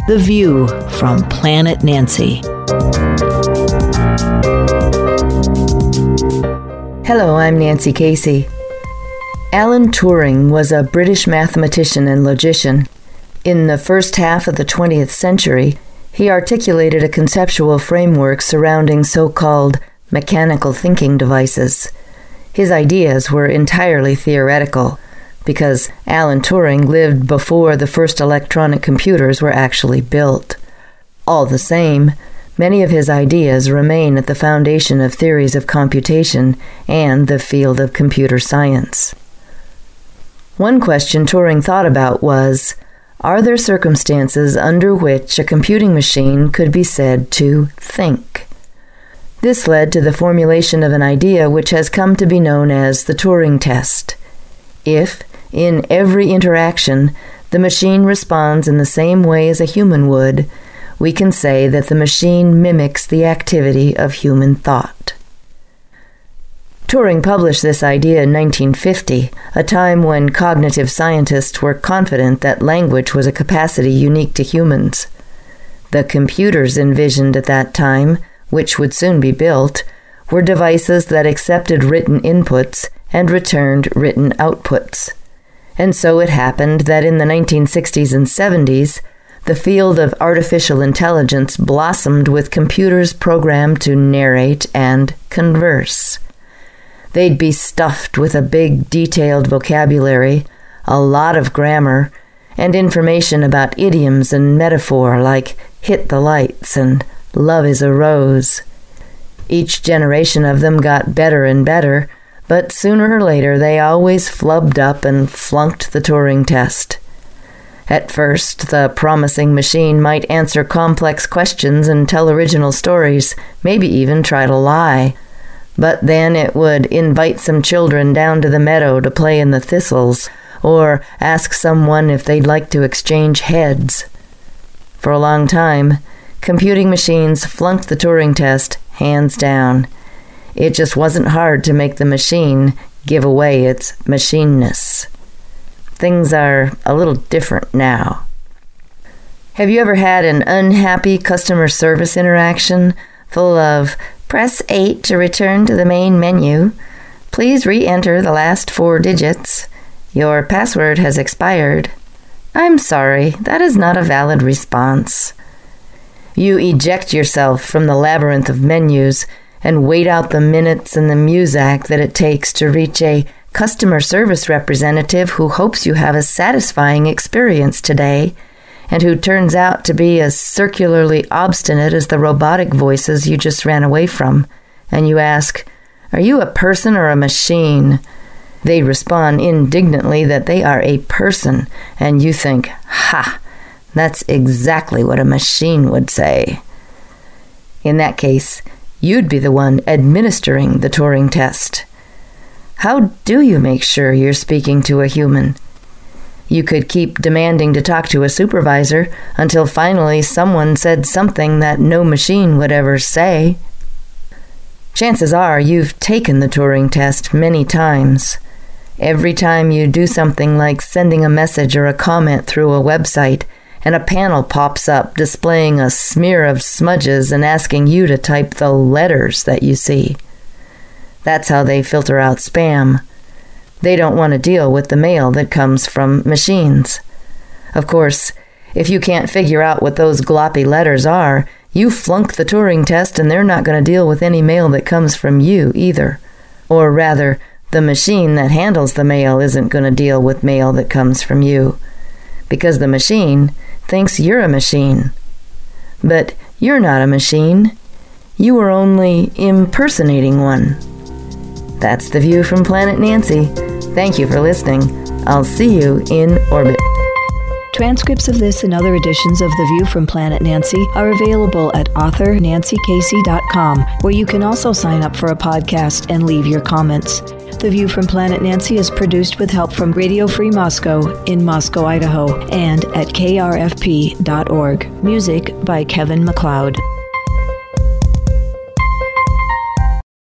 The View from Planet Nancy. Hello, I'm Nancy Casey. Alan Turing was a British mathematician and logician. In the first half of the 20th century, he articulated a conceptual framework surrounding so-called mechanical thinking devices. His ideas were entirely theoretical, because Alan Turing lived before the first electronic computers were actually built. All the same, many of his ideas remain at the foundation of theories of computation and the field of computer science. One question Turing thought about was, are there circumstances under which a computing machine could be said to think? This led to the formulation of an idea which has come to be known as the Turing test. If, in every interaction, the machine responds in the same way as a human would, we can say that the machine mimics the activity of human thought. Turing published this idea in 1950, a time when cognitive scientists were confident that language was a capacity unique to humans. The computers envisioned at that time, which would soon be built, were devices that accepted written inputs and returned written outputs. And so it happened that in the 1960s and 70s, the field of artificial intelligence blossomed with computers programmed to narrate and converse. They'd be stuffed with a big, detailed vocabulary, a lot of grammar, and information about idioms and metaphor like hit the lights and love is a rose. Each generation of them got better and better, but sooner or later they always flubbed up and flunked the Turing test. At first, the promising machine might answer complex questions and tell original stories, maybe even try to lie. But then it would invite some children down to the meadow to play in the thistles, or ask someone if they'd like to exchange heads. For a long time, computing machines flunked the Turing test hands down. It just wasn't hard to make the machine give away its machineness. Things are a little different now. Have you ever had an unhappy customer service interaction full of, "Press 8 to return to the main menu. Please re-enter the last 4 digits. Your password has expired. I'm sorry, that is not a valid response." You eject yourself from the labyrinth of menus and wait out the minutes and the muzak that it takes to reach a customer service representative who hopes you have a satisfying experience today and who turns out to be as circularly obstinate as the robotic voices you just ran away from. And you ask, "Are you a person or a machine?" They respond indignantly that they are a person, and you think, "Ha, that's exactly what a machine would say." In that case, you'd be the one administering the Turing test. How do you make sure you're speaking to a human? You could keep demanding to talk to a supervisor until finally someone said something that no machine would ever say. Chances are you've taken the Turing test many times. Every time you do something like sending a message or a comment through a website, and a panel pops up displaying a smear of smudges and asking you to type the letters that you see. That's how they filter out spam. They don't want to deal with the mail that comes from machines. Of course, if you can't figure out what those gloppy letters are, you flunk the Turing test and they're not going to deal with any mail that comes from you either. Or rather, the machine that handles the mail isn't going to deal with mail that comes from you, because the machine thinks you're a machine. But you're not a machine. You are only impersonating one. That's The View from Planet Nancy. Thank you for listening. I'll see you in orbit. Transcripts of this and other editions of The View from Planet Nancy are available at authornancykasey.com, where you can also sign up for a podcast and leave your comments. The View from Planet Nancy is produced with help from Radio Free Moscow in Moscow, Idaho, and at krfp.org. Music by Kevin MacLeod.